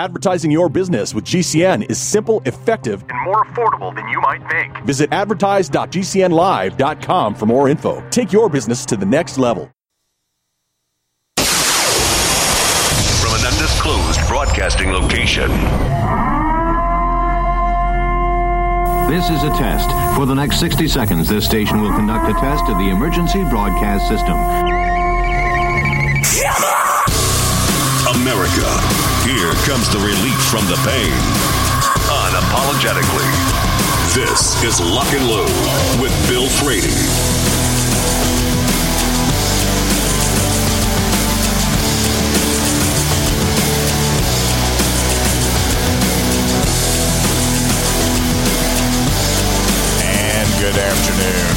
Advertising your business with GCN is simple, effective, and more affordable than you might think. Visit advertise.gcnlive.com for more info. Take your business to the next level. From an undisclosed broadcasting location. This is a test. For the next 60 seconds, this station will conduct a test of the emergency broadcast system. America, here comes the relief from the pain. Unapologetically. This is Lock and Load with Bill Frady. Good afternoon.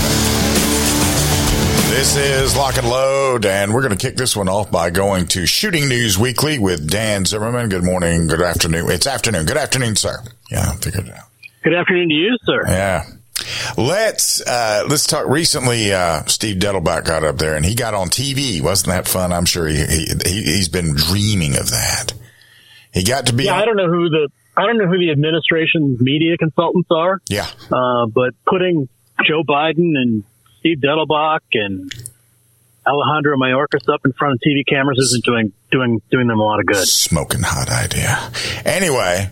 This is Lock and Load, and we're going to kick this one off by going to Shooting News Weekly with Dan Zimmerman. Good morning, good afternoon. It's afternoon. Good afternoon, sir. Yeah, I figured it out. Good afternoon to you, sir. Yeah. Let's talk. Recently, Steve Dettelbach got up there, and he got on TV. Wasn't that fun? I'm sure he's been dreaming of that. He got to be. Yeah, I don't know who the administration's media consultants are. Yeah. But putting Joe Biden and Steve Dettelbach and Alejandro Mayorkas up in front of TV cameras isn't doing them a lot of good. Smoking hot idea. Anyway,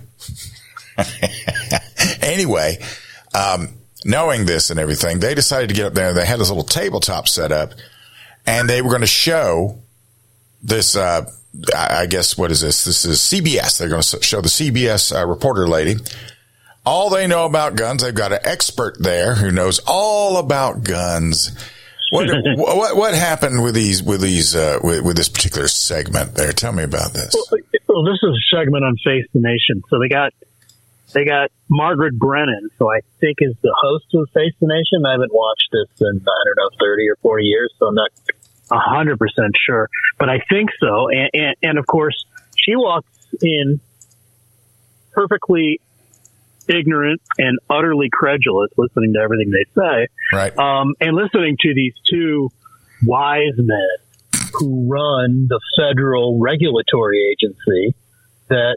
knowing this and everything, they decided to get up there. They had this little tabletop set up, and they were going to show this. I guess, what is this? This is CBS. They're going to show the CBS reporter lady. All they know about guns. They've got an expert there who knows all about guns. What happened with this particular segment there? Tell me about this. Well, this is a segment on Face the Nation. So they got Margaret Brennan, who I think is the host of Face the Nation. I haven't watched this in, 30 or 40 years, so I'm not 100% sure, but I think so. And of course, she walks in perfectly ignorant and utterly credulous, listening to everything they say, right? And listening to these two wise men who run the federal regulatory agency that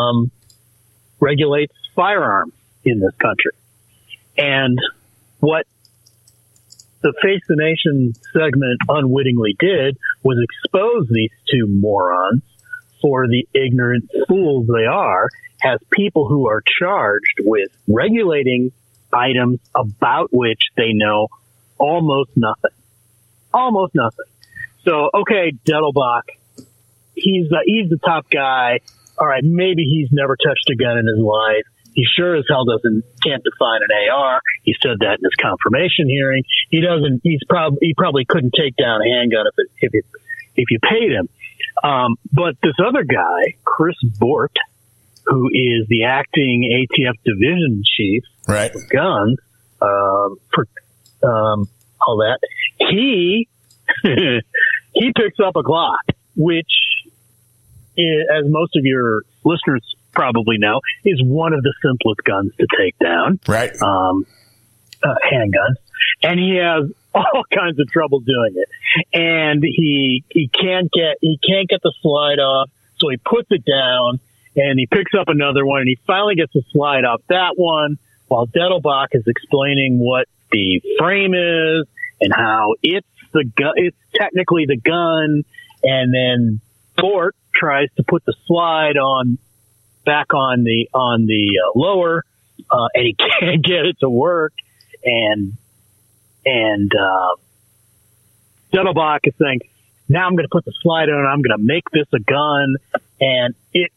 regulates firearms in this country. And what the Face the Nation segment unwittingly did was expose these two morons for the ignorant fools they are as people who are charged with regulating items about which they know almost nothing. Almost nothing. So, okay, Dettelbach, he's the top guy. All right, maybe he's never touched a gun in his life. He sure as hell can't define an AR. He said that in his confirmation hearing. He probably couldn't take down a handgun if you paid him. But this other guy, Chris Bort, who is the acting ATF division chief right. of guns, all that, he picks up a Glock, which, as most of your listeners probably know, is one of the simplest guns to take down. Right. Handguns. And he has all kinds of trouble doing it. And he can't get the slide off, so he puts it down and he picks up another one and he finally gets the slide off that one while Dettelbach is explaining what the frame is and how it's technically the gun, and then Fort tries to put the slide back on the lower, and he can't get it to work, and Dettelbach is saying, now I'm going to put the slide on, I'm going to make this a gun, and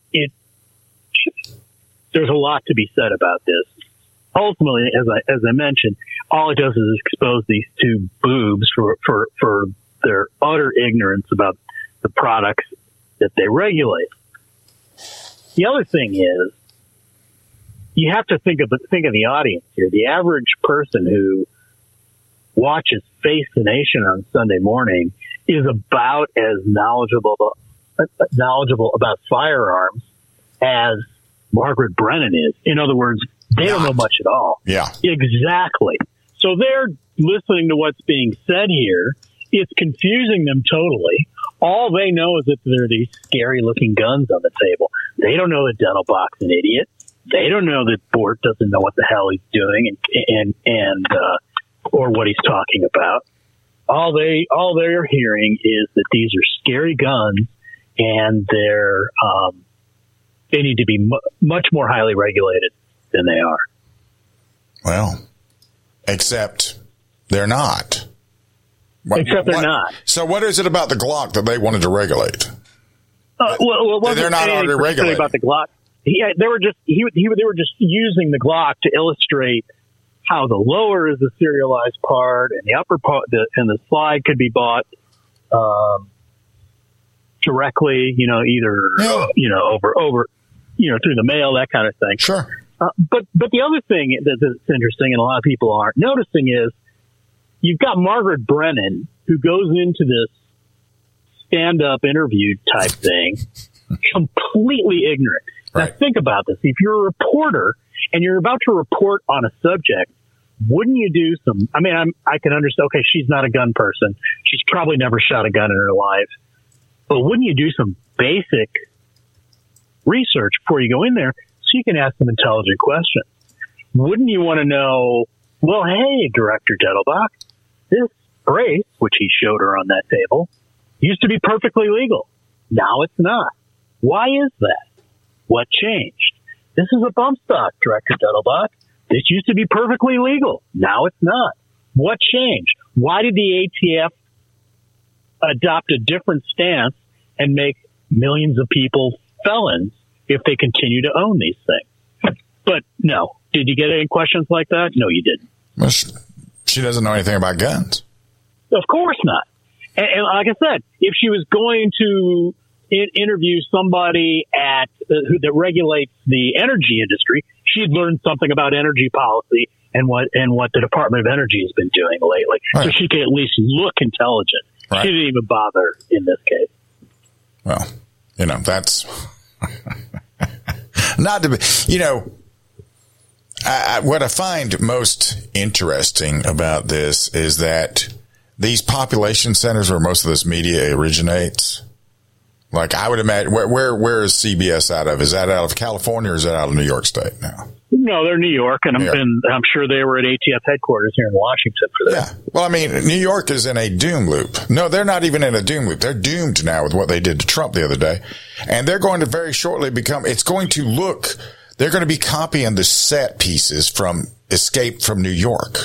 there's a lot to be said about this. Ultimately, as I mentioned, all it does is expose these two boobs for their utter ignorance about the products that they regulate. The other thing is, you have to think of the audience here. The average person who watches Face the Nation on Sunday morning is about as knowledgeable about firearms as Margaret Brennan is. In other words, they don't know much at all. Yeah. Exactly. So they're listening to what's being said here. It's confusing them totally. All they know is that there are these scary-looking guns on the table. They don't know that Dettelbach's an idiot. They don't know that Bort doesn't know what the hell he's doing and or what he's talking about. All they're hearing is that these are scary guns, and they need to be much more highly regulated than they are. Well, except they're not. Except they're not. So what is it about the Glock that they wanted to regulate? Well, they're not already regulated about the Glock. They were just using the Glock to illustrate how the lower is the serialized part, and the upper part, and the slide could be bought directly, over through the mail, that kind of thing. Sure. But the other thing that's interesting, and a lot of people aren't noticing, is you've got Margaret Brennan, who goes into this stand-up interview type thing completely ignorant. Right. Now think about this. If you're a reporter and you're about to report on a subject, wouldn't you do some, I can understand, okay, she's not a gun person. She's probably never shot a gun in her life. But wouldn't you do some basic research before you go in there so you can ask some intelligent questions? Wouldn't you want to know, well, hey, Director Dettelbach, this brace, which he showed her on that table, used to be perfectly legal. Now it's not. Why is that? What changed? This is a bump stock, Director Dettelbach. This used to be perfectly legal. Now it's not. What changed? Why did the ATF adopt a different stance and make millions of people felons if they continue to own these things? But no. Did you get any questions like that? No, you didn't. Well, she doesn't know anything about guns. Of course not. And like I said, if she was going to interview somebody that regulates the energy industry, she'd learn something about energy policy and what the Department of Energy has been doing lately. Right. So she could at least look intelligent. Right. She didn't even bother in this case. Well, that's not to be, what I find most interesting about this is that these population centers where most of this media originates, like I would imagine, where is CBS out of? Is that out of California or is that out of New York State now? No, they're New York, and I'm sure they were at ATF headquarters here in Washington for that. Yeah. Well, New York is in a doom loop. No, they're not even in a doom loop. They're doomed now with what they did to Trump the other day. And they're going to very shortly they're going to be copying the set pieces from Escape from New York.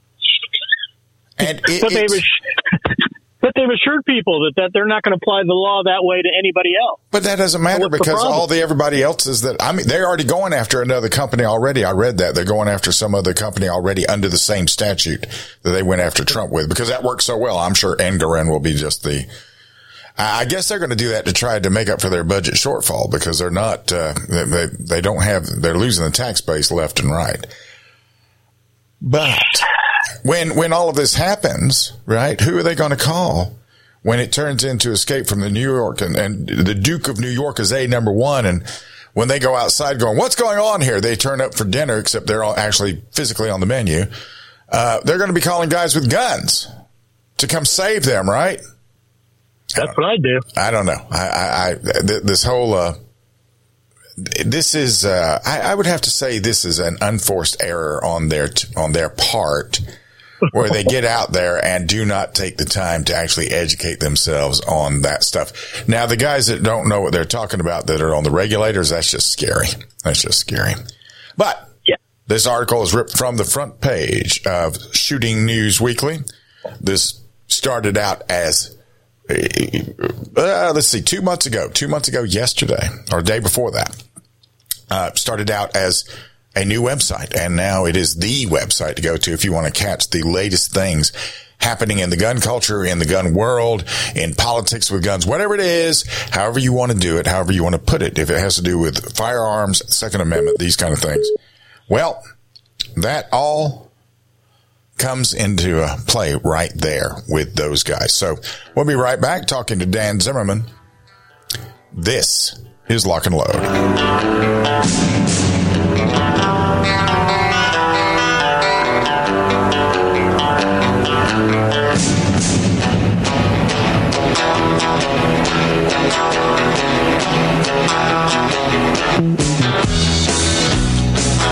And But they've assured people that they're not going to apply the law that way to anybody else. But that doesn't matter because everybody else is they're already going after another company already. I read that. They're going after some other company already under the same statute that they went after Trump with because that worked so well. I'm sure Engoron will be just I guess they're going to do that to try to make up for their budget shortfall because they're not, they're losing the tax base left and right. But when all of this happens, right, who are they going to call when it turns into Escape from the New York and the Duke of New York is number one? And when they go outside going, what's going on here? They turn up for dinner, except they're all actually physically on the menu. They're going to be calling guys with guns to come save them, right? That's what I do. I don't know. This whole, this is, I would have to say this is an unforced error on their part where they get out there and do not take the time to actually educate themselves on that stuff. Now, the guys that don't know what they're talking about that are on the regulators, that's just scary. But this article is ripped from the front page of Shooting News Weekly. This started out as, let's see, 2 months ago yesterday, or the day before that, started out as a new website, and now it is the website to go to if you want to catch the latest things happening in the gun culture, in the gun world, in politics with guns, whatever it is, however you want to do it, however you want to put it, if it has to do with firearms, Second Amendment, these kind of things. Well, that all comes into play right there with those guys. So we'll be right back talking to Dan Zimmerman. This is Lock and Load.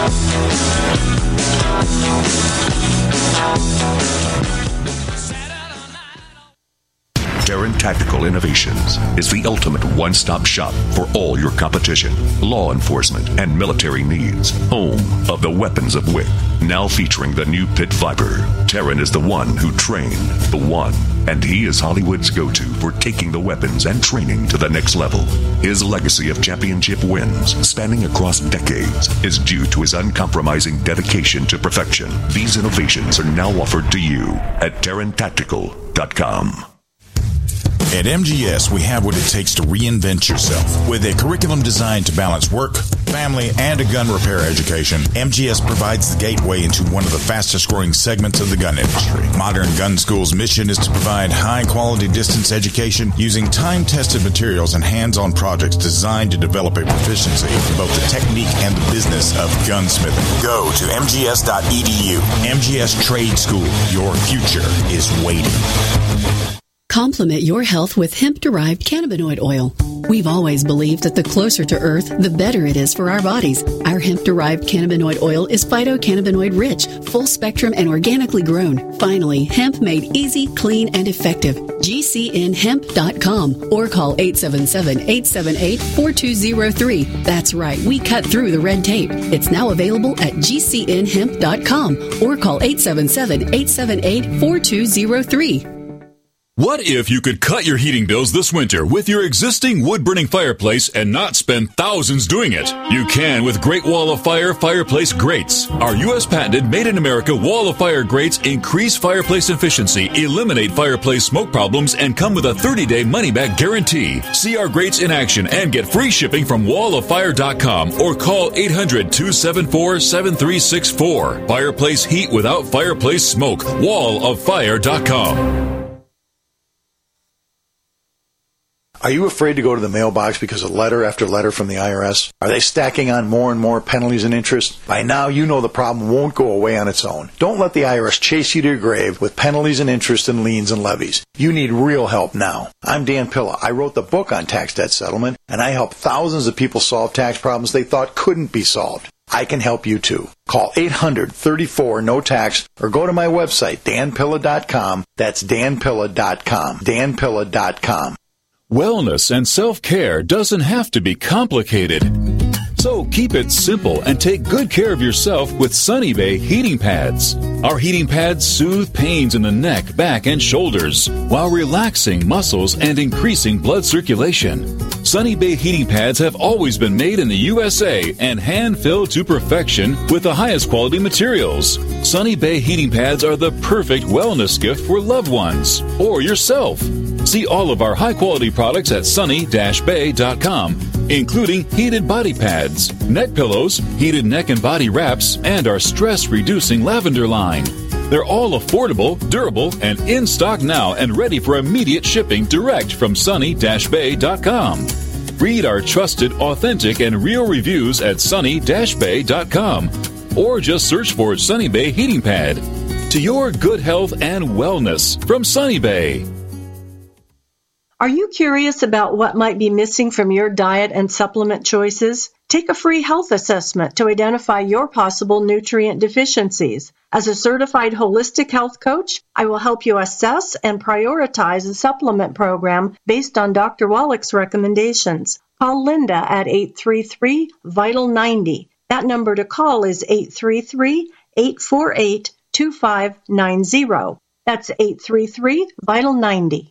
Darren Tactical Innovations is the ultimate one-stop shop for all your competition, law enforcement, and military needs. Home of the weapons of WIC. Now featuring the new Pit Viper. Darren is the one who trained the one, and he is Hollywood's go-to for taking the weapons and training to the next level. His legacy of championship wins, spanning across decades, is due to his uncompromising dedication to perfection. These innovations are now offered to you at DarrenTactical.com. At MGS, we have what it takes to reinvent yourself. With a curriculum designed to balance work, family, and a gun repair education, MGS provides the gateway into one of the fastest-growing segments of the gun industry. Modern Gun School's mission is to provide high-quality distance education using time-tested materials and hands-on projects designed to develop a proficiency in both the technique and the business of gunsmithing. Go to mgs.edu. MGS Trade School. Your future is waiting. Complement your health with hemp-derived cannabinoid oil. We've always believed that the closer to Earth, the better it is for our bodies. Our hemp-derived cannabinoid oil is phytocannabinoid-rich, full-spectrum, and organically grown. Finally, hemp made easy, clean, and effective. GCNhemp.com or call 877-878-4203. That's right, we cut through the red tape. It's now available at GCNhemp.com or call 877-878-4203. What if you could cut your heating bills this winter with your existing wood-burning fireplace and not spend thousands doing it? You can with Great Wall of Fire fireplace grates. Our U.S. patented made-in-America Wall of Fire grates increase fireplace efficiency, eliminate fireplace smoke problems, and come with a 30-day money-back guarantee. See our grates in action and get free shipping from walloffire.com or call 800-274-7364. Fireplace heat without fireplace smoke. walloffire.com. Are you afraid to go to the mailbox because of letter after letter from the IRS? Are they stacking on more and more penalties and interest? By now, you know the problem won't go away on its own. Don't let the IRS chase you to your grave with penalties and interest and liens and levies. You need real help now. I'm Dan Pilla. I wrote the book on tax debt settlement, and I help thousands of people solve tax problems they thought couldn't be solved. I can help you too. Call 800-34-NO-TAX or go to my website, danpilla.com. That's danpilla.com. danpilla.com. Wellness and self-care doesn't have to be complicated. So keep it simple and take good care of yourself with Sunny Bay heating pads. Our heating pads soothe pains in the neck, back, and shoulders while relaxing muscles and increasing blood circulation. Sunny Bay heating pads have always been made in the USA and hand-filled to perfection with the highest quality materials. Sunny Bay heating pads are the perfect wellness gift for loved ones or yourself. See all of our high-quality products at sunny-bay.com, including heated body pads, neck pillows, heated neck and body wraps, and our stress-reducing lavender line. They're all affordable, durable, and in stock now and ready for immediate shipping direct from sunny-bay.com. Read our trusted, authentic, and real reviews at sunny-bay.com or just search for Sunny Bay Heating Pad. To your good health and wellness from Sunny Bay. Are you curious about what might be missing from your diet and supplement choices? Take a free health assessment to identify your possible nutrient deficiencies. As a certified holistic health coach, I will help you assess and prioritize a supplement program based on Dr. Wallach's recommendations. Call Linda at 833-VITAL-90. That number to call is 833-848-2590. That's 833-VITAL-90.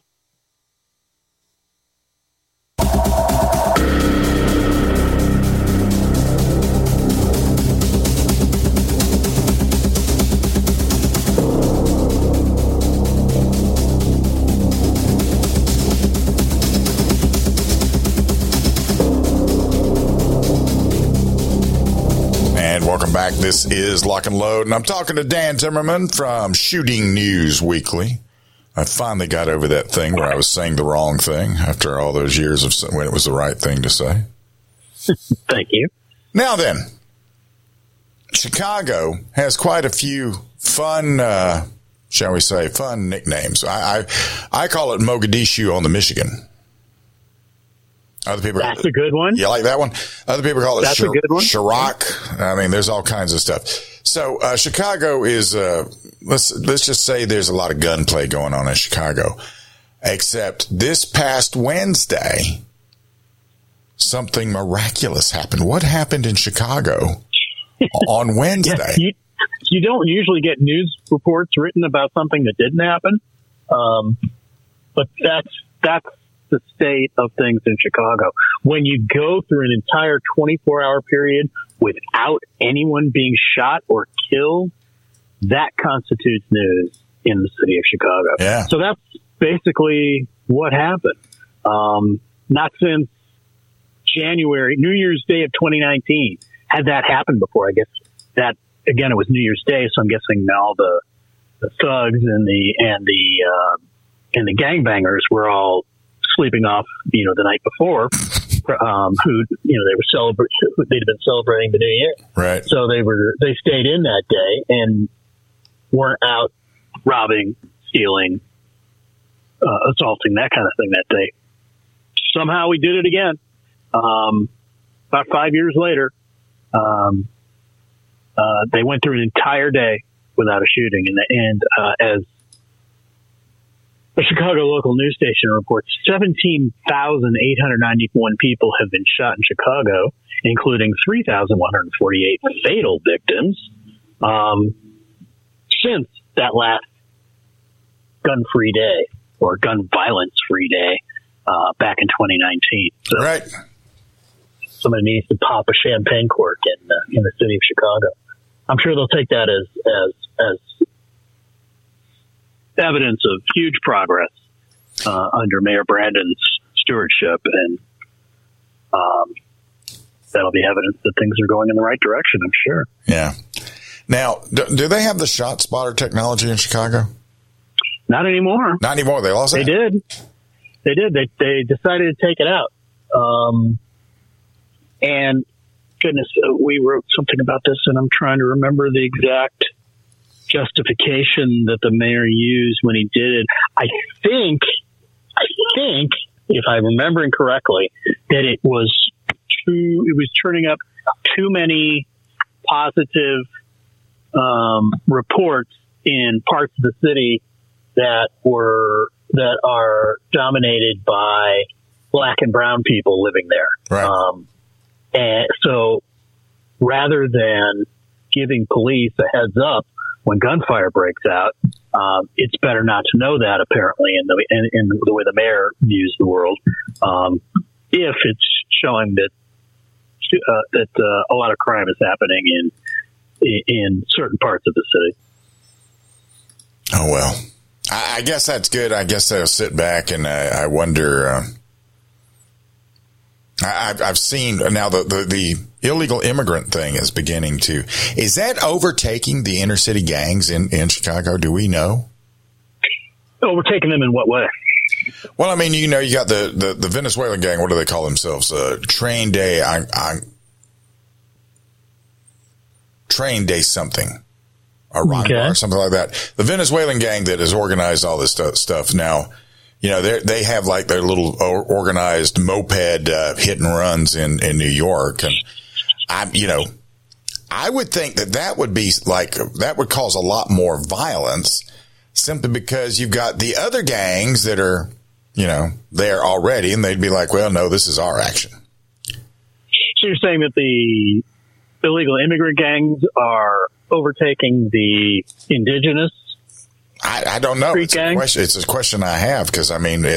Welcome back. This is Lock and Load, and I'm talking to Dan Timmerman from Shooting News Weekly. I finally got over that thing where I was saying the wrong thing after all those years of when it was the right thing to say. Thank you. Now then, Chicago has quite a few fun, shall we say, fun nicknames. I call it Mogadishu on the Michigan. Other people, that's a good one. You like that one? Other people call it that's a good one. Chirac. I mean, there's all kinds of stuff. So Chicago is let's just say there's a lot of gunplay going on in Chicago. Except this past Wednesday, something miraculous happened. What happened in Chicago on Wednesday? Yeah, you don't usually get news reports written about something that didn't happen, but that's the state of things in Chicago. When you go through an entire 24-hour period without anyone being shot or killed, that constitutes news in the city of Chicago. Yeah. So that's basically what happened. Not since January, New Year's Day of 2019, had that happened before. I guess that, again, it was New Year's Day, so I'm guessing now the thugs and the gangbangers were all sleeping off, the night before, they'd have been celebrating the New Year. Right. So they stayed in that day and weren't out robbing, stealing, assaulting, that kind of thing that day. Somehow we did it again. About 5 years later, they went through an entire day without a shooting. And as the Chicago local news station reports, 17,891 people have been shot in Chicago, including 3,148 fatal victims, since that last gun-free day or gun violence-free day back in 2019. So right. Somebody needs to pop a champagne cork in the city of Chicago. I'm sure they'll take that as evidence of huge progress under Mayor Brandon's stewardship, and that'll be evidence that things are going in the right direction, I'm sure. Yeah. Now, do they have the shot spotter technology in Chicago? Not anymore. Not anymore. They lost it? They did. They decided to take it out. And goodness, we wrote something about this, and I'm trying to remember the exact justification that the mayor used when he did it. I think, if I'm remembering correctly, that it was turning up too many positive reports in parts of the city that are dominated by Black and brown people living there. Right. And so rather than giving police a heads up when gunfire breaks out, it's better not to know that, apparently, in the way the mayor views the world, if it's showing that a lot of crime is happening in certain parts of the city. Oh, well, I guess that's good. I guess they'll sit back, and I wonder. I've seen now the illegal immigrant thing is beginning to. Is that overtaking the inner city gangs in Chicago? Do we know? Overtaking them in what way? Well, I mean, you got the Venezuelan gang. What do they call themselves? Train Day something. Or something like that. The Venezuelan gang that has organized all this stuff now. They have like their little organized moped hit and runs in New York, and I would think that would be that would cause a lot more violence, simply because you've got the other gangs that are there already, and they'd be like, well, no, this is our action. So you're saying that the illegal immigrant gangs are overtaking the indigenous? I don't know. It's a question I have, because I mean,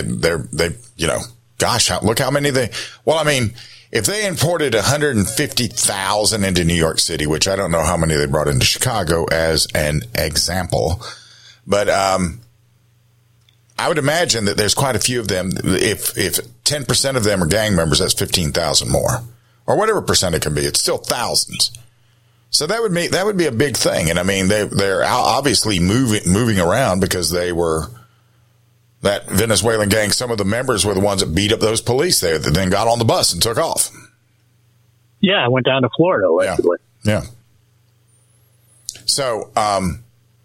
look how many if they imported 150,000 into New York City, which I don't know how many they brought into Chicago as an example, but I would imagine that there's quite a few of them. If 10% of them are gang members, that's 15,000 more, or whatever percent it can be. It's still thousands. So that would be a big thing. And I mean, they're obviously moving around, because they were that Venezuelan gang. Some of the members were the ones that beat up those police there, that then got on the bus and took off. Yeah. I went down to Florida, allegedly. Yeah. So,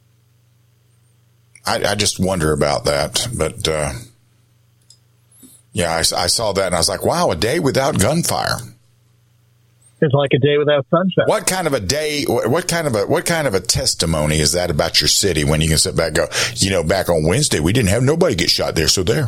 I just wonder about that, but, Yeah, I saw that, and I was like, wow, a day without gunfire. It's like a day without sunshine. What kind of a day, what kind of a testimony is that about your city when you can sit back and go, back on Wednesday, we didn't have nobody get shot there, so there.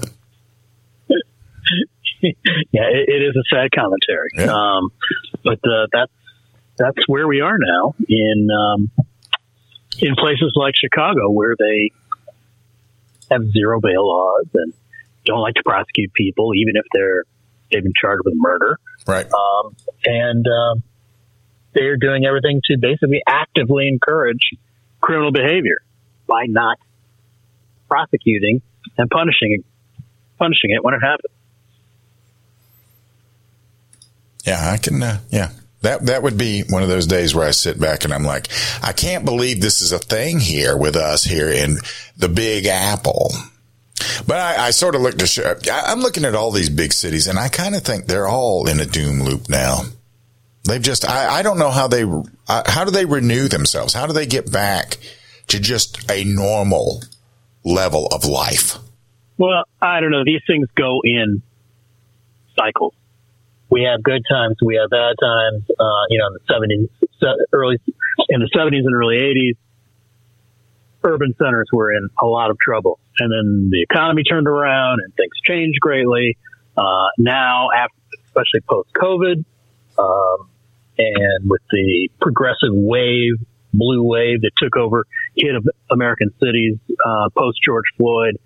Yeah, it is a sad commentary. Yeah. But that's where we are now in places like Chicago, where they have zero bail laws and don't like to prosecute people, even if they've been charged with murder. Right. And they're doing everything to basically actively encourage criminal behavior by not prosecuting and punishing it when it happens. Yeah, I can. That would be one of those days where I sit back and I'm like, I can't believe this is a thing here with us here in the Big Apple. But I sort of looked I'm looking at all these big cities, and I kind of think they're all in a doom loop now. They've just, I don't know how do they renew themselves? How do they get back to just a normal level of life? Well, I don't know. These things go in cycles. We have good times, we have bad times. In the 70s and early 80s, urban centers were in a lot of trouble. And then the economy turned around and things changed greatly. Now, especially post-COVID, and with the progressive blue wave that took over, hit American cities post-George Floyd,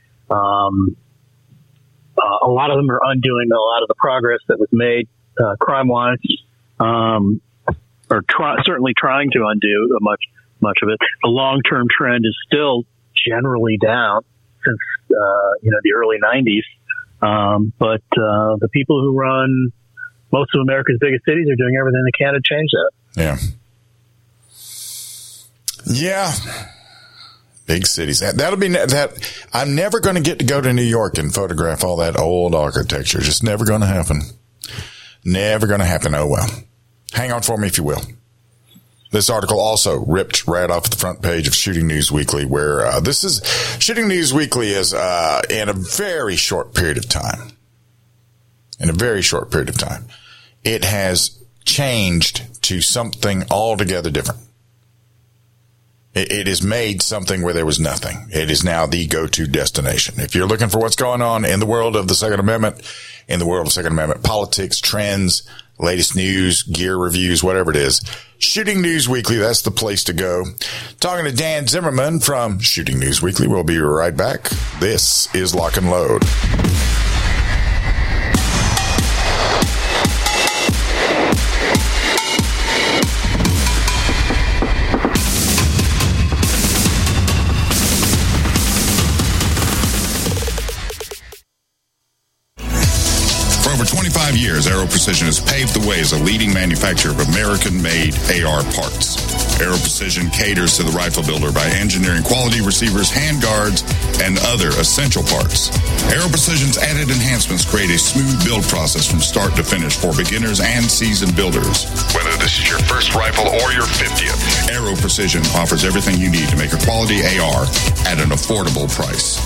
a lot of them are undoing a lot of the progress that was made crime-wise, or certainly trying to undo much of it. The long-term trend is still generally down since the early 90s, but the people who run most of America's biggest cities are doing everything they can to change that. Yeah. Big cities. That'll be that. I'm never going to get to go to New York and photograph all that old architecture. Just never going to happen. Never going to happen. Oh, well. Hang on for me, if you will. This article also ripped right off the front page of Shooting News Weekly, where Shooting News Weekly is in a very short period of time. It has changed to something altogether different. It has made something where there was nothing. It is now the go-to destination. If you're looking for what's going on in the world of the Second Amendment, politics, trends, latest news, gear reviews, whatever it is, Shooting News Weekly, that's the place to go. Talking to Dan Zimmerman from Shooting News Weekly. We'll be right back. This is Lock and Load. For 25 years, Aero Precision has paved the way as a leading manufacturer of American-made AR parts. Aero Precision caters to the rifle builder by engineering quality receivers, handguards, and other essential parts. Aero Precision's added enhancements create a smooth build process from start to finish for beginners and seasoned builders. Whether this is your first rifle or your 50th, Aero Precision offers everything you need to make a quality AR at an affordable price.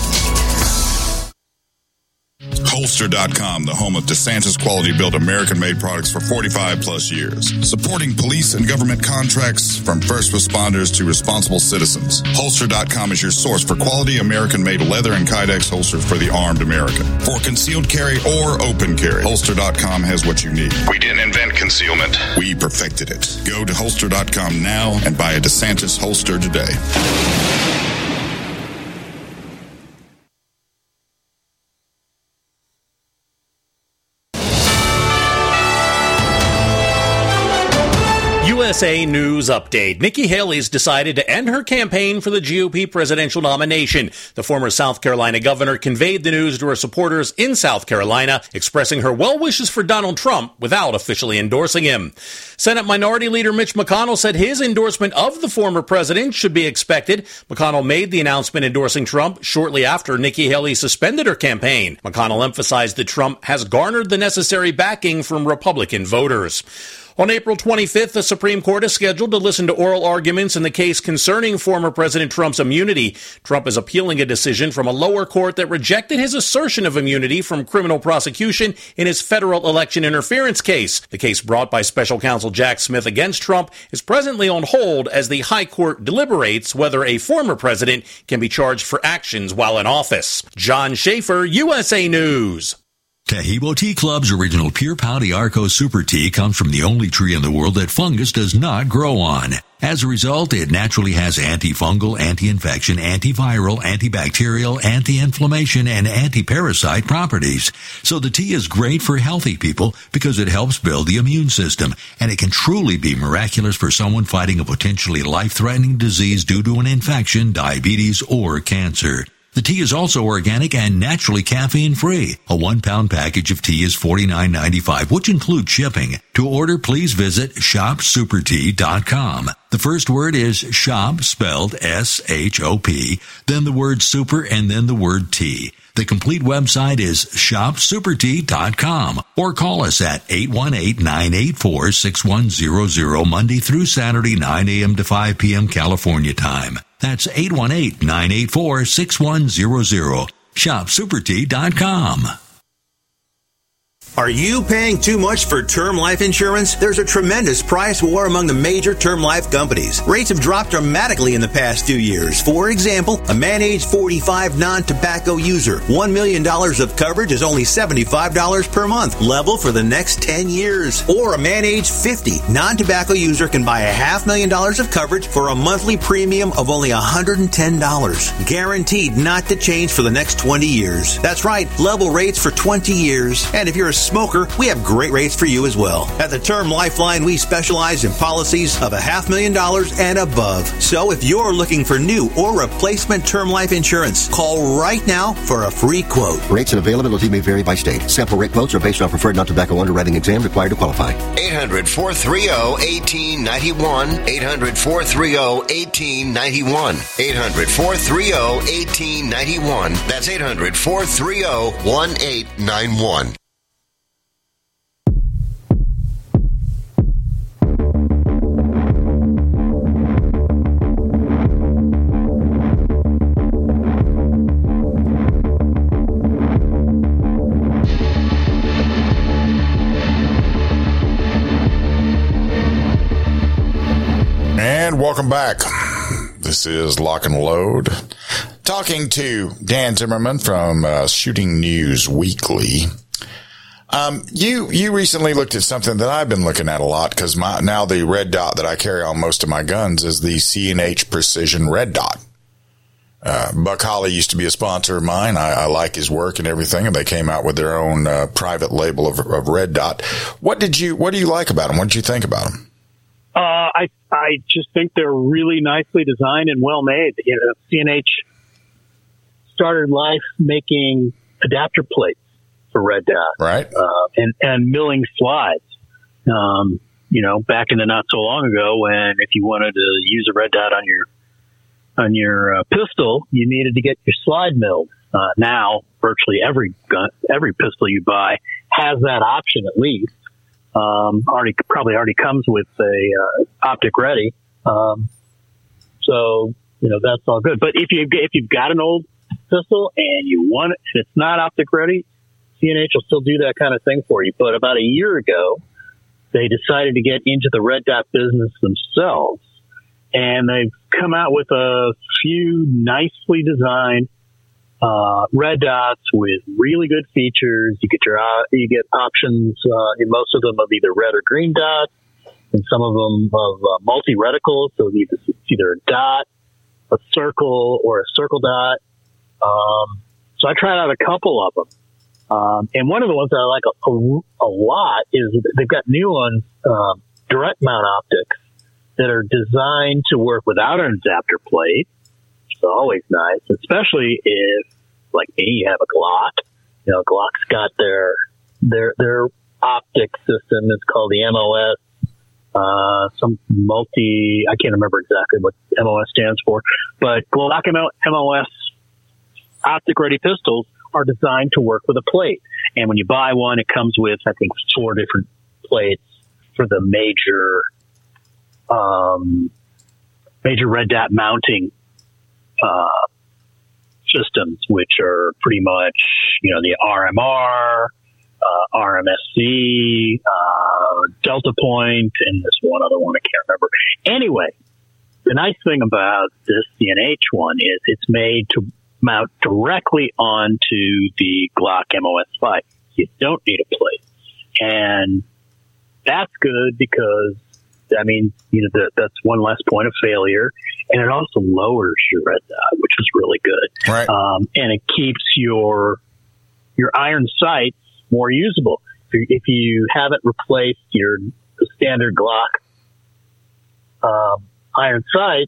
Holster.com, the home of DeSantis quality-built American-made products for 45 plus years. Supporting police and government contracts from first responders to responsible citizens. Holster.com is your source for quality American-made leather and Kydex holsters for the armed American. For concealed carry or open carry, Holster.com has what you need. We didn't invent concealment. We perfected it. Go to Holster.com now and buy a DeSantis holster today. USA News Update. Nikki Haley's decided to end her campaign for the GOP presidential nomination. The former South Carolina governor conveyed the news to her supporters in South Carolina, expressing her well wishes for Donald Trump without officially endorsing him. Senate Minority Leader Mitch McConnell said his endorsement of the former president should be expected. McConnell made the announcement endorsing Trump shortly after Nikki Haley suspended her campaign. McConnell emphasized that Trump has garnered the necessary backing from Republican voters. On April 25th, the Supreme Court is scheduled to listen to oral arguments in the case concerning former President Trump's immunity. Trump is appealing a decision from a lower court that rejected his assertion of immunity from criminal prosecution in his federal election interference case. The case brought by special counsel Jack Smith against Trump is presently on hold as the High Court deliberates whether a former president can be charged for actions while in office. John Schaefer, USA News. Tahibo Tea Club's original Pure Pau Arco Super Tea comes from the only tree in the world that fungus does not grow on. As a result, it naturally has antifungal, anti-infection, antiviral, antibacterial, anti-inflammation, and anti-parasite properties. So the tea is great for healthy people because it helps build the immune system, and it can truly be miraculous for someone fighting a potentially life-threatening disease due to an infection, diabetes, or cancer. The tea is also organic and naturally caffeine-free. A 1-pound package of tea is $49.95, which includes shipping. To order, please visit shopsupertea.com. The first word is shop, spelled S-H-O-P, then the word super, and then the word tea. The complete website is shopsupertea.com, or call us at 818-984-6100 Monday through Saturday, 9 a.m. to 5 p.m. California time. That's 818-984-6100. ShopSuperTea.com. Are you paying too much for term life insurance? There's a tremendous price war among the major term life companies. Rates have dropped dramatically in the past 2 years. For example, a man age 45 non-tobacco user, $1 million of coverage is only $75 per month, level for the next 10 years. Or a man age 50 non-tobacco user can buy $500,000 of coverage for a monthly premium of only $110, guaranteed not to change for the next 20 years. That's right, level rates for 20 years. And if you're a smoker, we have great rates for you as well. At the Term Lifeline, we specialize in policies of $500,000 and above. So if you're looking for new or replacement term life insurance, call right now for a free quote. Rates and availability may vary by state. Sample rate quotes are based on preferred non-tobacco underwriting exam required to qualify. 800-430-1891. 800-430-1891. 800-430-1891. That's 800-430-1891. And welcome back. This is Lock and Load. Talking to Dan Zimmerman from Shooting News Weekly. You recently looked at something that I've been looking at a lot because now the red dot that I carry on most of my guns is the C&H Precision Red Dot. Buck Holly used to be a sponsor of mine. I like his work and everything, and they came out with their own private label of red dot. What do you like about them? What did you think about them? I just think they're really nicely designed and well made. You know, C&H started life making adapter plates for red dot, right? And milling slides. You know, back in the not so long ago, when if you wanted to use a red dot on your pistol, you needed to get your slide milled. Now, virtually every pistol you buy has that option at least. Probably already comes with a optic ready. So, you know, that's all good. But if you've got an old pistol and you want it, and it's not optic ready, C&H will still do that kind of thing for you. But about a year ago, they decided to get into the red dot business themselves, and they've come out with a few nicely designed red dots with really good features. You get options in most of them of either red or green dots, and some of them of multi-reticles. So it's either a dot, a circle, or a circle dot. So I tried out a couple of them, and one of the ones that I like a lot is they've got new ones, direct mount optics that are designed to work without an adapter plate. It's always nice, especially if, like me, you have a Glock. You know, Glock's got their optic system. It's called the MOS. I can't remember exactly what MOS stands for, but Glock MOS optic ready pistols are designed to work with a plate. And when you buy one, it comes with, I think, 4 different plates for the major red dot mounting systems, which are pretty much, the RMR, RMSC, Delta Point, and this one other one I can't remember. Anyway, the nice thing about this CNH one is it's made to mount directly onto the Glock MOS5. You don't need a plate. And that's good because that means, that's one less point of failure. And it also lowers your red dot, which is really good. Right. And it keeps your iron sights more usable. If you haven't replaced the standard Glock iron sights,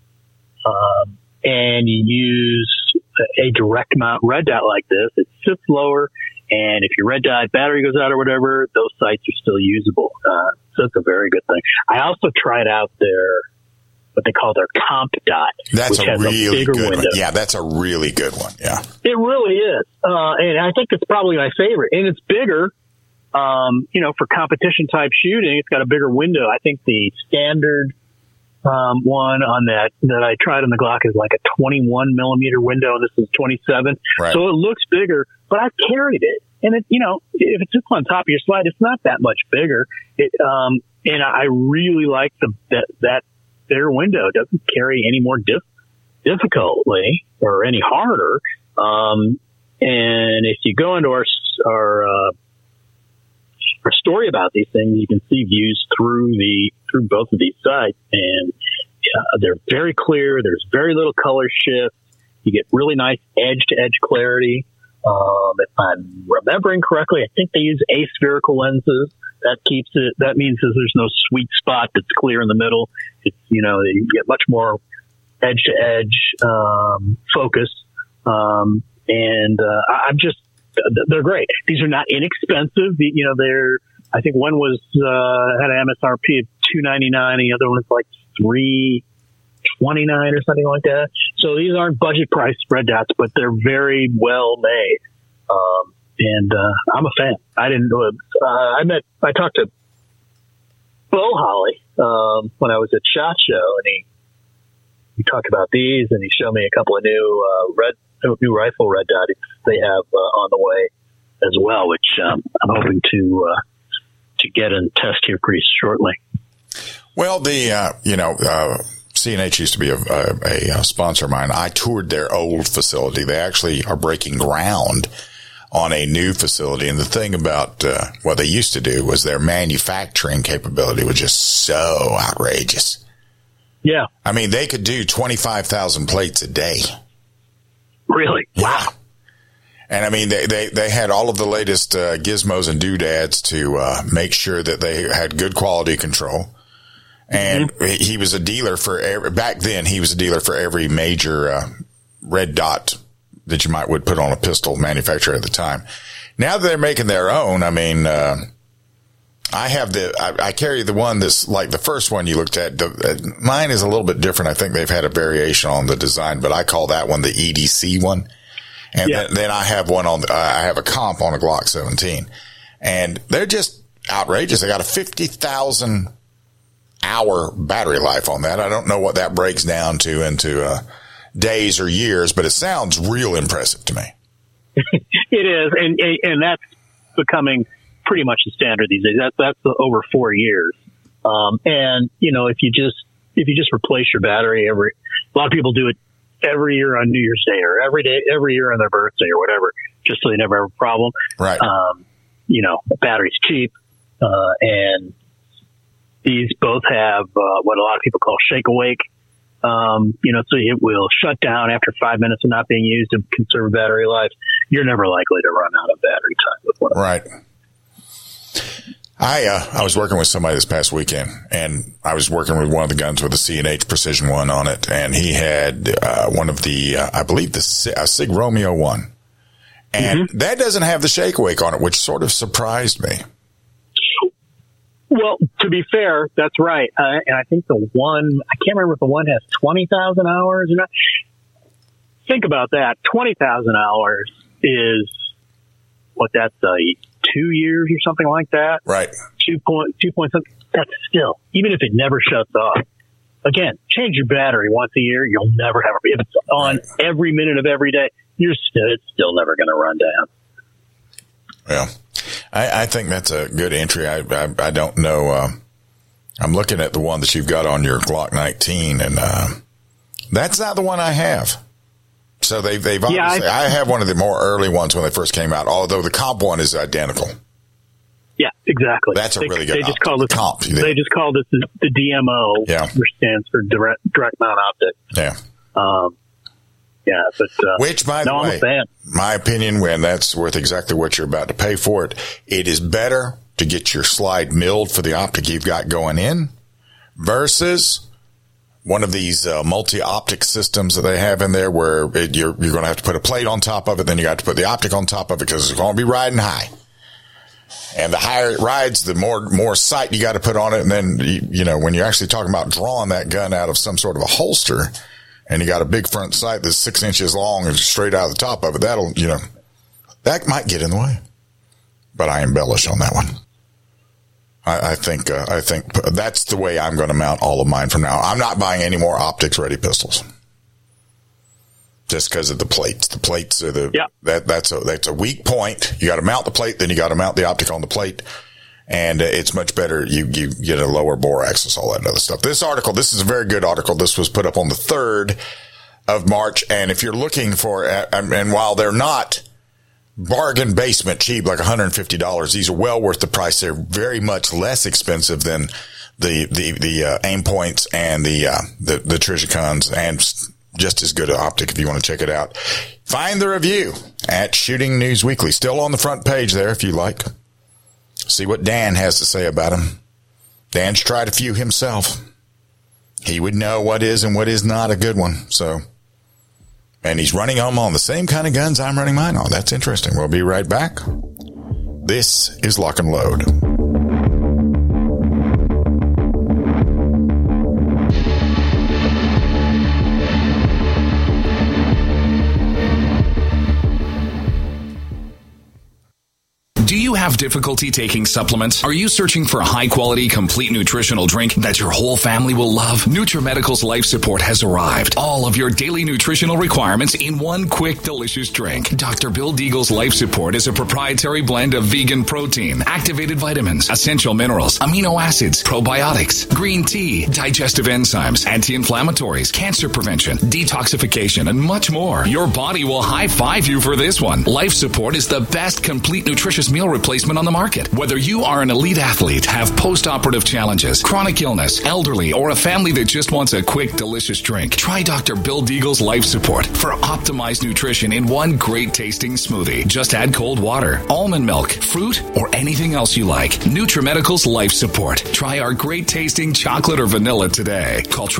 and you use a direct mount red dot like this, it sits lower, and if your red dot battery goes out or whatever, those sights are still usable. So it's a very good thing. I also tried out what they call their comp dot. That's which a has really bigger good window. one. Yeah, that's a really good one. Yeah. It really is. And I think it's probably my favorite. And it's bigger, for competition type shooting. It's got a bigger window. I think the standard one on that I tried on the Glock is like a 21 millimeter window, and this is 27. Right. So it looks bigger, but I carried it. And it, if it sits on top of your slide, it's not that much bigger. And I really like that bigger window. It doesn't carry any more difficultly or any harder. And if you go into our story about these things, you can see views through both of these sites, and they're very clear. There's very little color shift. You get really nice edge-to-edge clarity. If I'm remembering correctly, I think they use aspherical lenses. That means that there's no sweet spot that's clear in the middle. It's, you get much more edge-to-edge focus. They're great. These are not inexpensive. I think one was had an MSRP of $299, and the other one is like $329 or something like that. So these aren't budget price red dots, but they're very well made. And I'm a fan. I didn't know. I talked to Bo Holly when I was at SHOT Show, and he talked about these, and he showed me a couple of new rifle red dots they have on the way as well, which I'm hoping to get and test here pretty shortly. Well, CNH used to be a sponsor of mine. I toured their old facility. They actually are breaking ground on a new facility. And the thing about what they used to do was their manufacturing capability was just so outrageous. Yeah. I mean, they could do 25,000 plates a day. Really? Wow. And I mean, they had all of the latest gizmos and doodads to make sure that they had good quality control. And he was a dealer back then he was a dealer for every major red dot that you would put on a pistol manufacturer at the time. Now that they're making their own, I mean, I carry the one that's like the first one you looked at. Mine is a little bit different. I think they've had a variation on the design, but I call that one the EDC one. And then I have one I have a comp on a Glock 17, and they're just outrageous. They got a 50,000 hour battery life on that. I don't know what that breaks down to into days or years, but it sounds real impressive to me. It is, and that's becoming pretty much the standard these days. That's over 4 years. And if you just replace your battery a lot of people do it every year on New Year's Day or every year on their birthday or whatever, just so they never have a problem. Right. The battery's cheap, and these both have what a lot of people call shake awake. So it will shut down after 5 minutes of not being used to conserve battery life. You're never likely to run out of battery time with one of them. Right. I was working with somebody this past weekend, and I was working with one of the guns with a CNH Precision 1 on it, and he had one of the, I believe, a Sig Romeo 1. And that doesn't have the shake awake on it, which sort of surprised me. Well, to be fair, that's right. And I think the one, I can't remember if the one has 20,000 hours or not. Think about that. 20,000 hours is that's a 2 years or something like that. Right. 2 point something. That's still, even if it never shuts off. Again, change your battery once a year. You'll never have if it's on every minute of every day. It's still never going to run down. Well, I think that's a good entry. I don't know. I'm looking at the one that you've got on your Glock 19, and that's not the one I have. So they've obviously, I have one of the more early ones when they first came out, although the comp one is identical. Yeah, exactly. That's a really good They just call this comp. They just call this the DMO, which stands for direct mount optic. Yeah. But which, by the way, my opinion, when that's worth exactly what you're about to pay for it, it is better to get your slide milled for the optic you've got going in versus one of these multi-optic systems that they have in there where you're going to have to put a plate on top of it, then you got to put the optic on top of it because it's going to be riding high. And the higher it rides, the more sight you got to put on it. And then, when you're actually talking about drawing that gun out of some sort of a holster and you got a big front sight that's 6 inches long and straight out of the top of it, that might get in the way. But I embellish on that one. I think that's the way I'm going to mount all of mine from now. I'm not buying any more optics ready pistols. Just because of the plates. The plates are that's a weak point. You got to mount the plate, then you got to mount the optic on the plate, and it's much better. You get a lower bore axis, all that other stuff. This is a very good article. This was put up on the 3rd of March, and if you're looking for, and while they're not bargain basement cheap, like $150, these are well worth the price. They're very much less expensive than the aim points and the Trijicons, and just as good an optic if you want to check it out. Find the review at Shooting News Weekly. Still on the front page there if you like. See what Dan has to say about them. Dan's tried a few himself. He would know what is and what is not a good one. And he's running them on the same kind of guns I'm running mine on. That's interesting. We'll be right back. This is Lock and Load. Do you have difficulty taking supplements? Are you searching for a high-quality, complete nutritional drink that your whole family will love? NutriMedical's Life Support has arrived. All of your daily nutritional requirements in one quick, delicious drink. Dr. Bill Deagle's Life Support is a proprietary blend of vegan protein, activated vitamins, essential minerals, amino acids, probiotics, green tea, digestive enzymes, anti-inflammatories, cancer prevention, detoxification, and much more. Your body will high-five you for this one. Life Support is the best complete nutritious meal replacement on the market. Whether you are an elite athlete, have post-operative challenges, chronic illness, elderly, or a family that just wants a quick, delicious drink, try Dr. Bill Deagle's Life Support for optimized nutrition in one great tasting smoothie. Just add cold water, almond milk, fruit, or anything else you like. NutriMedical's Life Support. Try our great tasting chocolate or vanilla today. Call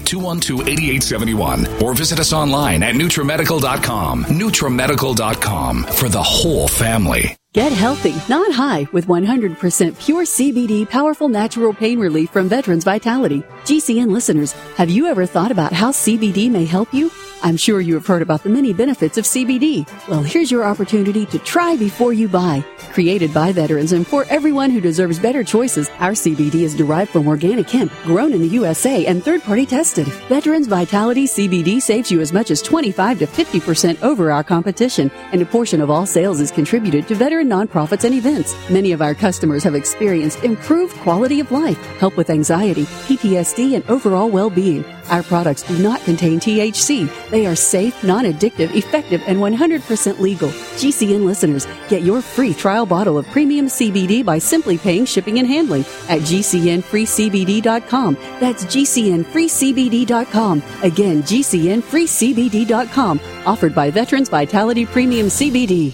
888-212-8871 or visit us online at NutriMedical.com. NutriMedical.com for the whole family. Get healthy, not high, with 100% pure CBD powerful natural pain relief from Veterans Vitality. GCN listeners, have you ever thought about how CBD may help you? I'm sure you have heard about the many benefits of CBD. Well, here's your opportunity to try before you buy. Created by veterans and for everyone who deserves better choices, our CBD is derived from organic hemp, grown in the USA and third-party tested. Veterans Vitality CBD saves you as much as 25 to 50% over our competition, and a portion of all sales is contributed to veteran nonprofits and events. Many of our customers have experienced improved quality of life, help with anxiety, PTSD, and overall well-being. Our products do not contain THC. They are safe, non-addictive, effective, and 100% legal. GCN listeners, get your free trial bottle of premium CBD by simply paying shipping and handling at GCNFreeCBD.com. That's GCNFreeCBD.com. Again, GCNFreeCBD.com. Offered by Veterans Vitality Premium CBD.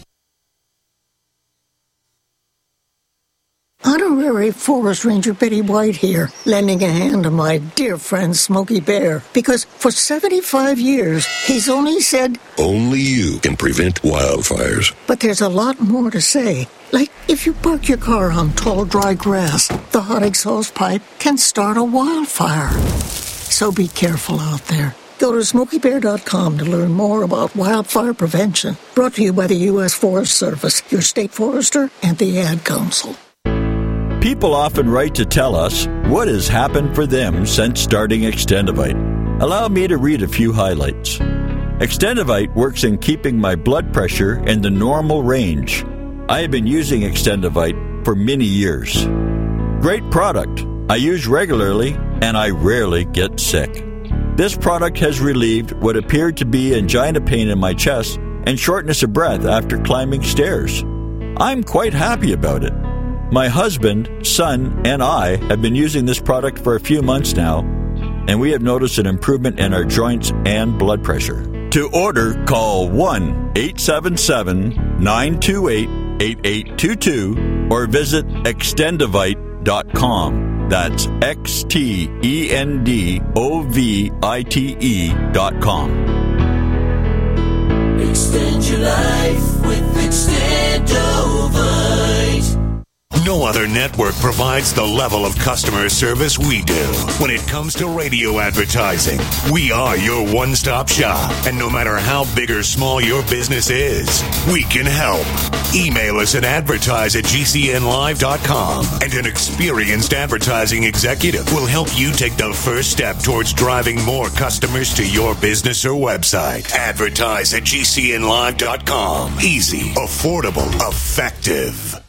Honorary Forest Ranger Betty White here, lending a hand to my dear friend Smokey Bear, because for 75 years, he's only said, only you can prevent wildfires. But there's a lot more to say. Like, if you park your car on tall, dry grass, the hot exhaust pipe can start a wildfire. So be careful out there. Go to SmokeyBear.com to learn more about wildfire prevention. Brought to you by the U.S. Forest Service, your state forester, and the Ad Council. People often write to tell us what has happened for them since starting Extendivite. Allow me to read a few highlights. Extendivite works in keeping my blood pressure in the normal range. I have been using Extendivite for many years. Great product. I use regularly, and I rarely get sick. This product has relieved what appeared to be angina pain in my chest and shortness of breath after climbing stairs. I'm quite happy about it. My husband, son, and I have been using this product for a few months now, and we have noticed an improvement in our joints and blood pressure. To order, call 1-877-928-8822 or visit Extendivite.com. That's Extendovite.com. Extend your life with Extendovite. No other network provides the level of customer service we do. When it comes to radio advertising, we are your one-stop shop. And no matter how big or small your business is, we can help. Email us at advertise@gcnlive.com, and an experienced advertising executive will help you take the first step towards driving more customers to your business or website. Advertise@gcnlive.com. Easy, affordable, effective.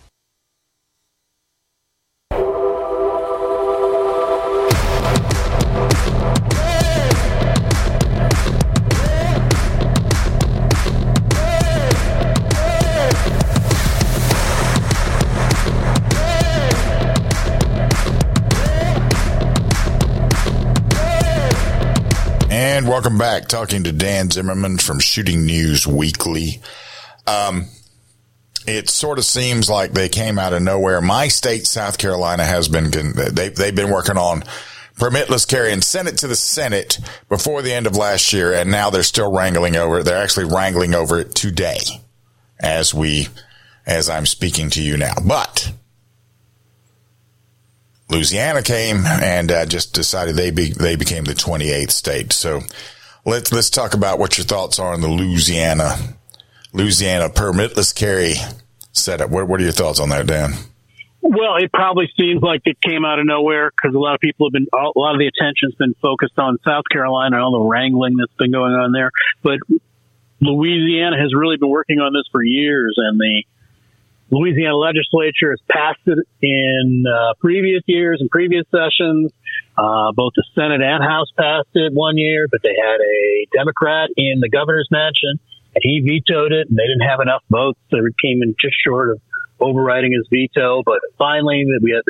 And welcome back. Talking to Dan Zimmerman from Shooting News Weekly. It sort of seems like they came out of nowhere. My state, South Carolina, has been, they've been working on permitless carry and sent it to the Senate before the end of last year. And now they're still wrangling over it. They're actually wrangling over it today as I'm speaking to you now. But Louisiana came and just decided they became the 28th state. So let's talk about what your thoughts are on the Louisiana permitless carry setup. What are your thoughts on that, Dan? Well, it probably seems like it came out of nowhere because a lot of the attention's been focused on South Carolina and all the wrangling that's been going on there. But Louisiana has really been working on this for years, and the Louisiana legislature has passed it in previous years and previous sessions. Both the Senate and House passed it one year, but they had a Democrat in the governor's mansion, and he vetoed it, and they didn't have enough votes. They came in just short of overriding his veto. But finally,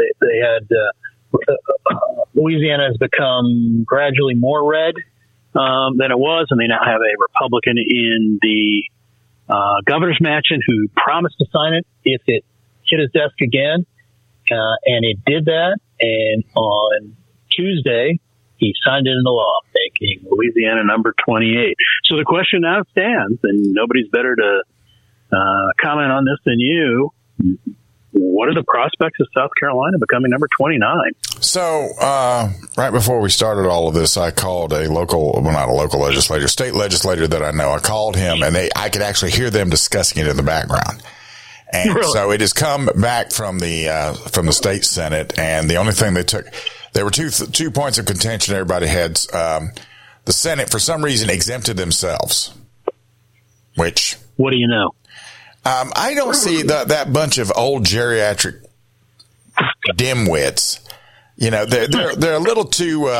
Louisiana has become gradually more red than it was, and they now have a Republican in the governor's mansion who promised to sign it if it hit his desk again. And it did that. And on Tuesday, he signed it into law, making Louisiana number 28. So the question now stands, and nobody's better to comment on this than you. What are the prospects of South Carolina becoming number 29? So, right before we started all of this, I called not a local legislator, state legislator that I know. I called him, and I could actually hear them discussing it in the background. And really? So it has come back from the state Senate, and the only thing there were two points of contention everybody had. The Senate, for some reason, exempted themselves, which... What do you know? I don't see that bunch of old geriatric dimwits. You know, they're a little too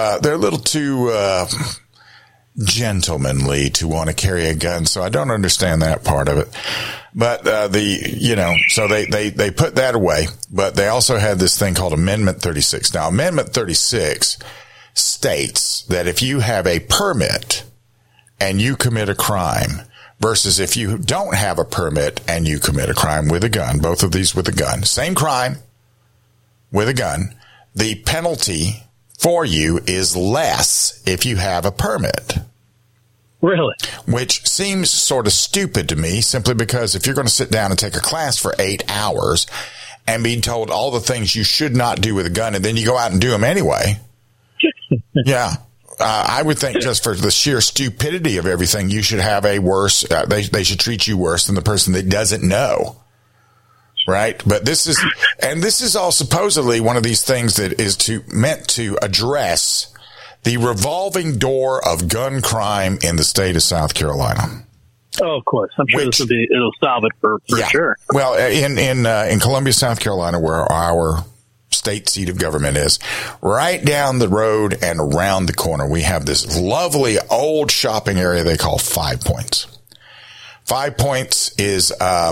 gentlemanly to want to carry a gun. So I don't understand that part of it. But so they put that away. But they also had this thing called Amendment 36. Now, Amendment 36 states that if you have a permit and you commit a crime, versus if you don't have a permit and you commit a crime with a gun, both of these with a gun, same crime with a gun, the penalty for you is less if you have a permit. Really? Which seems sort of stupid to me, simply because if you're going to sit down and take a class for 8 hours and be told all the things you should not do with a gun, and then you go out and do them anyway. Yeah. I would think just for the sheer stupidity of everything, you should have a worse, they should treat you worse than the person that doesn't know. Right. But this is all supposedly one of these things that is meant to address the revolving door of gun crime in the state of South Carolina. Oh, of course. I'm sure it'll solve it for sure. Well, in Columbia, South Carolina, where our state seat of government is, right down the road and around the corner, we have this lovely old shopping area they call 5 Points. 5 Points is,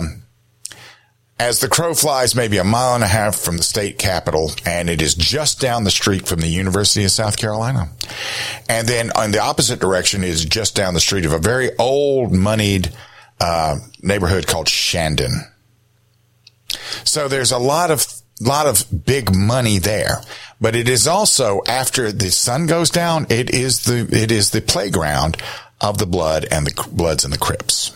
as the crow flies, maybe a mile and a half from the state capitol, and it is just down the street from the University of South Carolina. And then on the opposite direction is just down the street of a very old, moneyed neighborhood called Shandon. So there's a lot of big money there, but it is also, after the sun goes down, it is the playground of the Bloods and the Crips.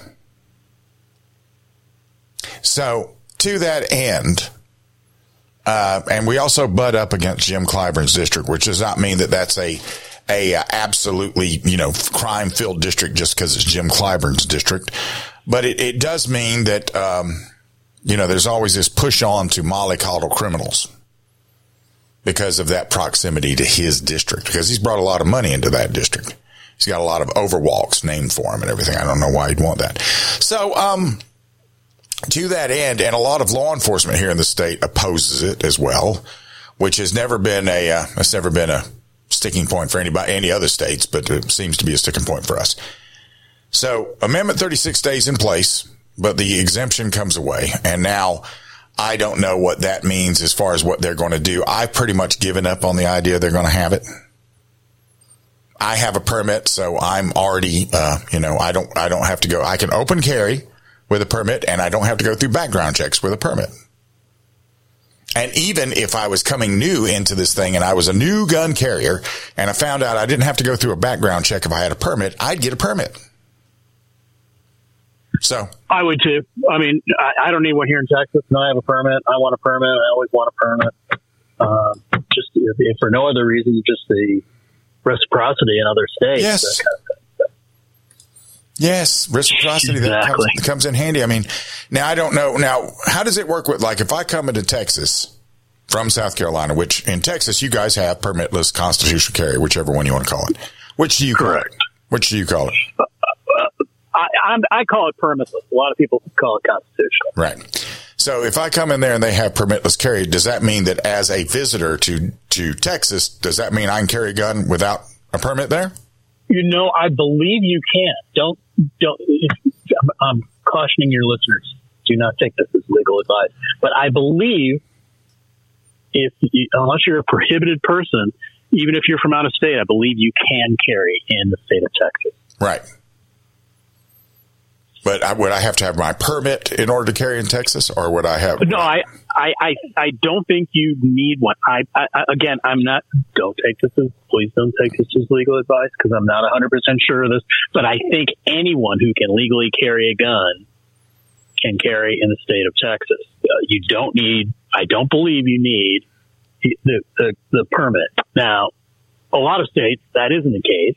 So to that end, and we also butt up against Jim Clyburn's district, which does not mean that that's a absolutely, crime filled district just because it's Jim Clyburn's district, but it does mean that, there's always this push on to mollycoddle criminals because of that proximity to his district, because he's brought a lot of money into that district. He's got a lot of overwalks named for him and everything. I don't know why he'd want that. So, to that end, and a lot of law enforcement here in the state opposes it as well, which has never been a sticking point for any other states, but it seems to be a sticking point for us. So Amendment 36 stays in place, but the exemption comes away. And now I don't know what that means as far as what they're going to do. I've pretty much given up on the idea they're going to have it. I have a permit, so I'm already, I don't have to go. I can open carry with a permit, and I don't have to go through background checks with a permit. And even if I was coming new into this thing and I was a new gun carrier and I found out I didn't have to go through a background check if I had a permit, I'd get a permit. So I would too. I mean, I don't need one here in Texas, and I have a permit. I want a permit. I always want a permit. Just if for no other reason, just the reciprocity in other states. Yes. That kind of thing. Yes, reciprocity exactly. that comes in handy. I mean, now I don't know. Now, how does it work with, like, if I come into Texas from South Carolina, which in Texas you guys have permitless constitutional carry, whichever one you want to call it. Which do you call it? Which do you call it? I call it permitless. A lot of people call it constitutional. Right. So if I come in there and they have permitless carry, does that mean that as a visitor to Texas, does that mean I can carry a gun without a permit there? I believe you can. I'm cautioning your listeners. Do not take this as legal advice. But I believe unless you're a prohibited person, even if you're from out of state, I believe you can carry in the state of Texas. Right. But would I have to have my permit in order to carry in Texas, or would I have? No, I don't think you need one. Again, I'm not. Please don't take this as legal advice, because I'm not 100% sure of this. But I think anyone who can legally carry a gun can carry in the state of Texas. You don't need. I don't believe you need the permit. Now, a lot of states that isn't the case.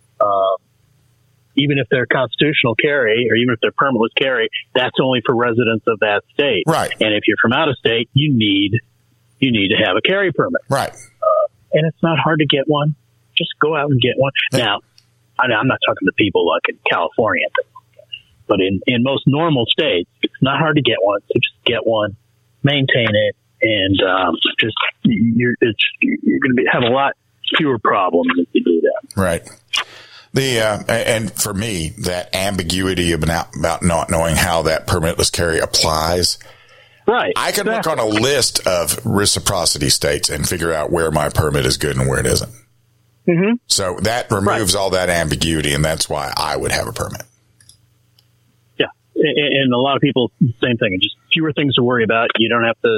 Even if they're constitutional carry, or even if they're permitless carry, that's only for residents of that state. Right. And if you're from out of state, you need to have a carry permit. Right. And it's not hard to get one. Just go out and get one. Yeah. Now, I'm not talking to people like in California, but in most normal states, it's not hard to get one. So just get one, maintain it, and you're going to have a lot fewer problems if you do that. Right. And for me, that ambiguity about not knowing how that permitless carry applies. Right. I can look on a list of reciprocity states and figure out where my permit is good and where it isn't. Mm-hmm. So that removes all that ambiguity, and that's why I would have a permit. Yeah. And a lot of people, same thing. Just fewer things to worry about. You don't have to.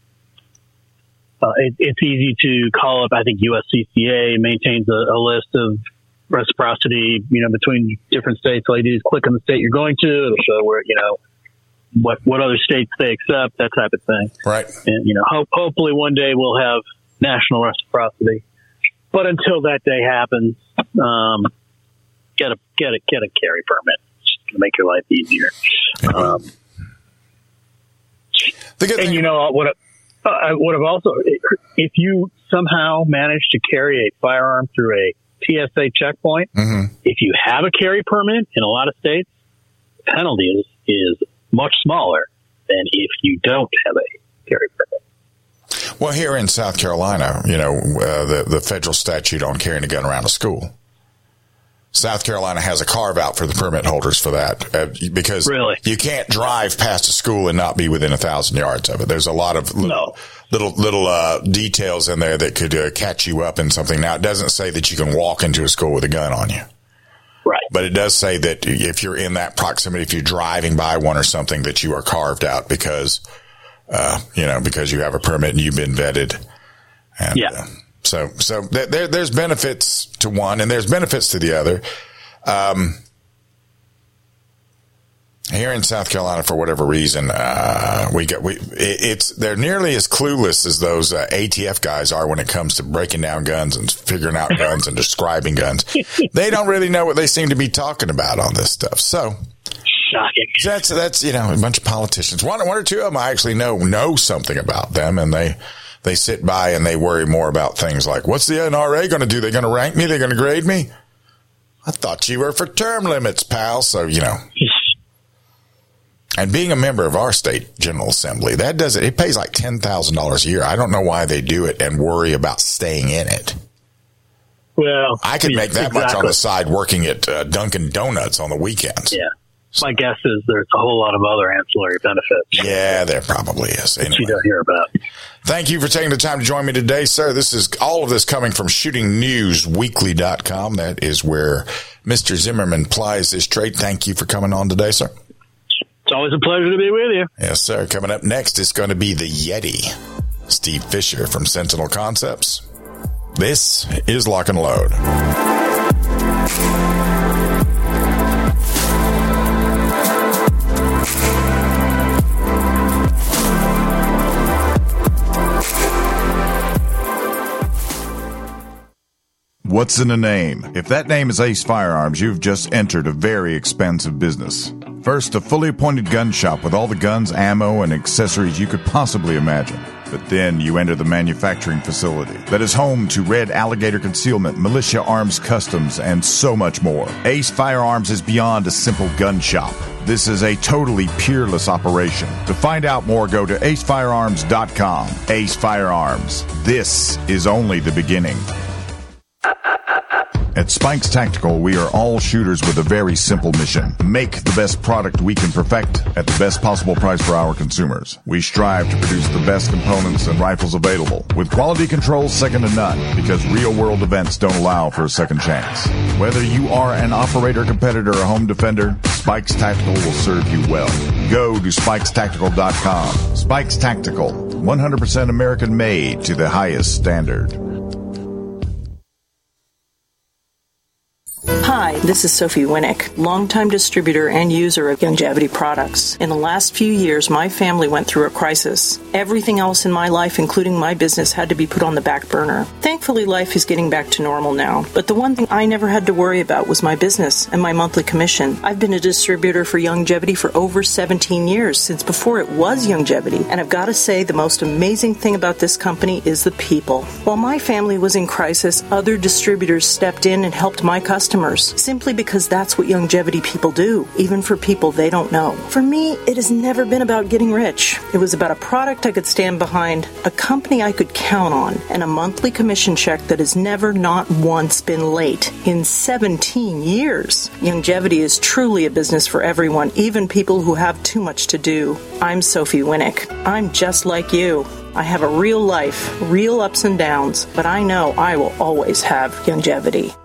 It's easy to call up. I think USCCA maintains a list of reciprocity, between different states. All you do is click on the state you're going to. It'll show where, what other states they accept, that type of thing. Right. And, hopefully one day we'll have national reciprocity. But until that day happens, get a carry permit. It's going to make your life easier. And you know what I've also, if you somehow manage to carry a firearm through a TSA checkpoint, if you have a carry permit in a lot of states, the penalty is much smaller than if you don't have a carry permit. Well, here in South Carolina, you know, the federal statute on carrying a gun around a school, South Carolina has a carve out for the permit holders for that because you can't drive past a school and not be within 1,000 yards of it. There's a lot of little details in there that could catch you up in something. Now, it doesn't say that you can walk into a school with a gun on you. Right. But it does say that if you're in that proximity, if you're driving by one or something, that you are carved out because because you have a permit and you've been vetted. And, So there's benefits to one and there's benefits to the other. Here in South Carolina, for whatever reason, they're nearly as clueless as those ATF guys are when it comes to breaking down guns and figuring out guns and describing guns. They don't really know what they seem to be talking about on this stuff. So shocking. That's a bunch of politicians. One or two of them I actually know something about them, and they sit by and they worry more about things like, what's the NRA going to do? They're going to rank me? They're going to grade me? I thought you were for term limits, pal. So, and being a member of our state General Assembly, it pays like $10,000 a year. I don't know why they do it and worry about staying in it. Well, I could make that much on the side working at Dunkin' Donuts on the weekends. Yeah. My guess is there's a whole lot of other ancillary benefits. Yeah, there probably is. That you don't hear about. Thank you for taking the time to join me today, sir. This is all of this coming from shootingnewsweekly.com. That is where Mr. Zimmerman plies his trade. Thank you for coming on today, sir. It's always a pleasure to be with you. Yes, sir. Coming up next is going to be the Yeti. Steve Fisher from Sentinel Concepts. This is Lock and Load. What's in a name? If that name is Ace Firearms, you've just entered a very expansive business. First, a fully appointed gun shop with all the guns, ammo, and accessories you could possibly imagine. But then you enter the manufacturing facility that is home to Red Alligator Concealment, Militia Arms Customs, and so much more. Ace Firearms is beyond a simple gun shop. This is a totally peerless operation. To find out more, go to acefirearms.com. Ace Firearms. This is only the beginning. At Spikes Tactical, we are all shooters with a very simple mission. Make the best product we can perfect at the best possible price for our consumers. We strive to produce the best components and rifles available, with quality controls second to none, because real-world events don't allow for a second chance. Whether you are an operator, competitor, or home defender, Spikes Tactical will serve you well. Go to spikestactical.com. Spikes Tactical, 100% American-made to the highest standard. Hi, this is Sophie Winnick, longtime distributor and user of Youngevity products. In the last few years, my family went through a crisis. Everything else in my life, including my business, had to be put on the back burner. Thankfully, life is getting back to normal now. But the one thing I never had to worry about was my business and my monthly commission. I've been a distributor for Youngevity for over 17 years, since before it was Youngevity. And I've got to say, the most amazing thing about this company is the people. While my family was in crisis, other distributors stepped in and helped my customers, simply because that's what Youngevity people do, even for people they don't know. For me, it has never been about getting rich. It was about a product I could stand behind, a company I could count on, and a monthly commission check that has never not once been late in 17 years. Youngevity is truly a business for everyone, even people who have too much to do. I'm Sophie Winnick. I'm just like you. I have a real life, real ups and downs, but I know I will always have Youngevity.